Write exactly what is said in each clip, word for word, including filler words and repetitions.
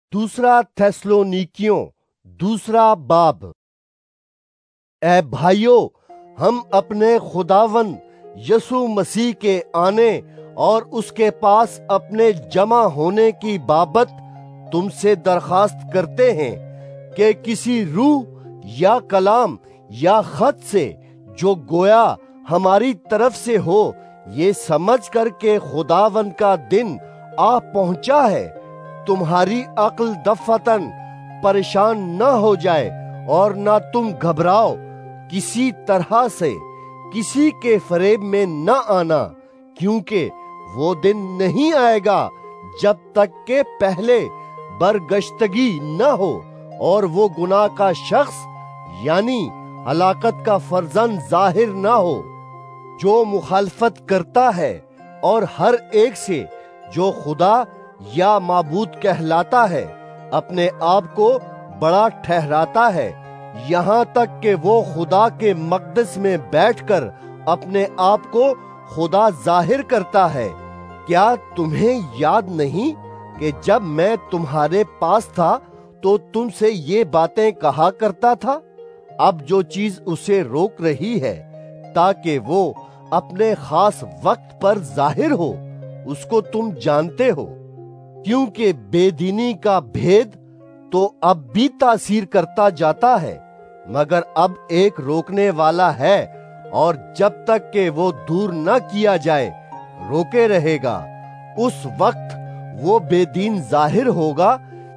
دوسرا تھیسلونیکیوں دوسرا باب۔ اے بھائیو، ہم اپنے خداوند یسوع مسیح کے آنے اور اس کے پاس اپنے جمع ہونے کی بابت تم سے درخواست کرتے ہیں کہ کسی روح یا کلام یا خط سے جو گویا ہماری طرف سے ہو، یہ سمجھ کر کہ خداوند کا دن آ پہنچا ہے، تمہاری عقل دفتن پریشان نہ ہو جائے اور نہ تم گھبراؤ۔ کسی طرح سے کسی کے فریب میں نہ آنا، کیونکہ وہ دن نہیں آئے گا جب تک کہ پہلے برگشتگی نہ ہو اور وہ گناہ کا شخص یعنی ہلاکت کا فرزند ظاہر نہ ہو، جو مخالفت کرتا ہے اور ہر ایک سے جو خدا یا معبود کہلاتا ہے اپنے آپ کو بڑا ٹھہراتا ہے، یہاں تک کہ وہ خدا کے مقدس میں بیٹھ کر اپنے آپ کو خدا ظاہر کرتا ہے۔ کیا تمہیں یاد نہیں کہ جب میں تمہارے پاس تھا تو تم سے یہ باتیں کہا کرتا تھا؟ اب جو چیز اسے روک رہی ہے تاکہ وہ اپنے خاص وقت پر ظاہر ہو، اس کو تم جانتے ہو، کیونکہ بے دینی کا بھید تو اب بھی تاثیر کرتا جاتا ہے، مگر اب ایک روکنے والا ہے اور جب تک کہ وہ دور نہ کیا جائے روکے رہے گا۔ اس وقت وہ بے دین ظاہر ہوگا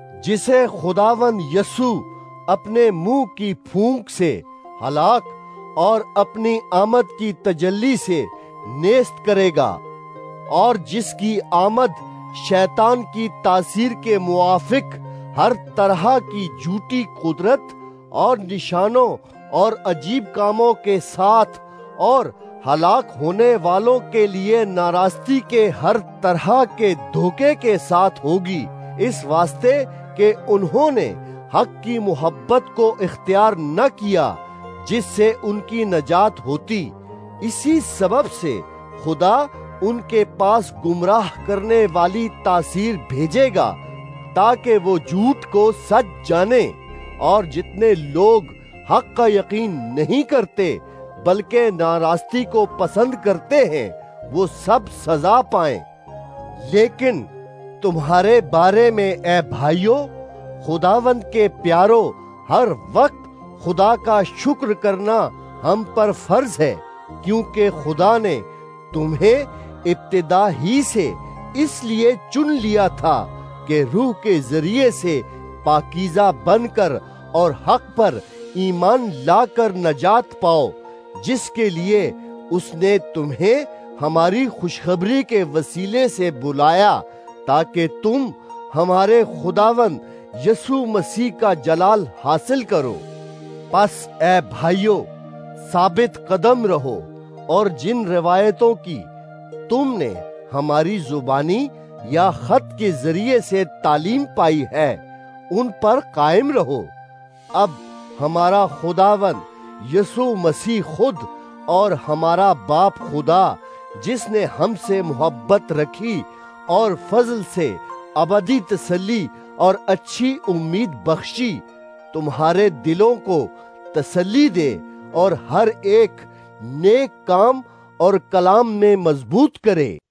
جسے خداوند یسوع اپنے منہ کی پھونک سے ہلاک اور اپنی آمد کی تجلی سے نیست کرے گا، اور جس کی آمد شیطان کی تاثیر کے موافق ہر طرح کی جھوٹی قدرت اور نشانوں اور عجیب کاموں کے ساتھ اور ہلاک ہونے والوں کے لیے ناراستی کے ہر طرح کے دھوکے کے ساتھ ہوگی، اس واسطے کہ انہوں نے حق کی محبت کو اختیار نہ کیا جس سے ان کی نجات ہوتی۔ اسی سبب سے خدا ان کے پاس گمراہ کرنے والی تاثیر بھیجے گا تاکہ وہ جھوٹ کو سچ جانے، اور جتنے لوگ حق کا یقین نہیں کرتے بلکہ ناراستی کو پسند کرتے ہیں وہ سب سزا پائیں۔ لیکن تمہارے بارے میں اے بھائیو، خداوند کے پیارو، ہر وقت خدا کا شکر کرنا ہم پر فرض ہے، کیونکہ خدا نے تمہیں ابتدا ہی سے اس لیے چن لیا تھا کہ روح کے ذریعے سے پاکیزہ بن کر اور حق پر ایمان لا کر نجات پاؤ، جس کے لیے اس نے تمہیں ہماری خوشخبری کے وسیلے سے بلایا تاکہ تم ہمارے خداوند یسوع مسیح کا جلال حاصل کرو۔ پس اے بھائیو، ثابت قدم رہو اور جن روایتوں کی تم نے ہماری زبانی یا خط کے ذریعے سے تعلیم پائی ہے ان پر قائم رہو۔ اب ہمارا خداوند یسوع مسیح خود اور ہمارا باپ خدا، جس نے ہم سے محبت رکھی اور فضل سے ابدی تسلی اور اچھی امید بخشی، تمہارے دلوں کو تسلی دے اور ہر ایک نیک کام اور کلام میں مضبوط کرے۔